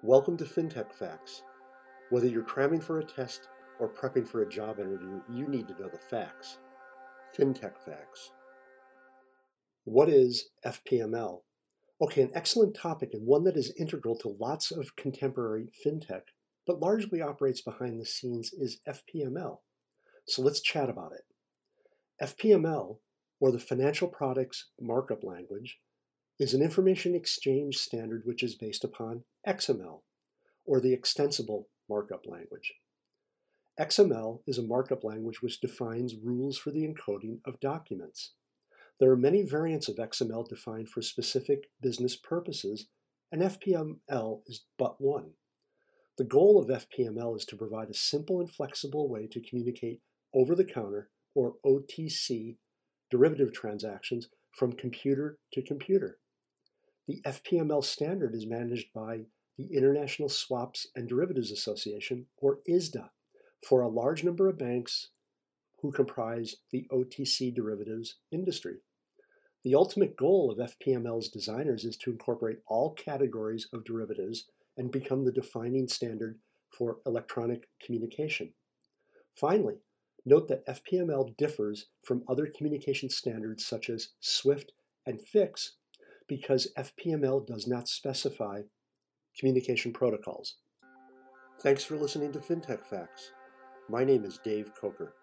Welcome to FinTech Facts. Whether you're cramming for a test or prepping for a job interview, you need to know the facts. FinTech Facts. What is FPML? Okay, an excellent topic and one that is integral to lots of contemporary FinTech, but largely operates behind the scenes is FPML. So let's chat about it. FPML, or the Financial Products Markup Language, is an information exchange standard which is based upon XML, or the Extensible Markup Language. XML is a markup language which defines rules for the encoding of documents. There are many variants of XML defined for specific business purposes, and FPML is but one. The goal of FPML is to provide a simple and flexible way to communicate over-the-counter, or OTC, derivative transactions from computer to computer. The FPML standard is managed by the International Swaps and Derivatives Association, or ISDA, for a large number of banks who comprise the OTC derivatives industry. The ultimate goal of FPML's designers is to incorporate all categories of derivatives and become the defining standard for electronic communication. Finally, note that FPML differs from other communication standards such as SWIFT and FIX because FPML does not specify communication protocols. Thanks for listening to FinTech Facts. My name is Dave Coker.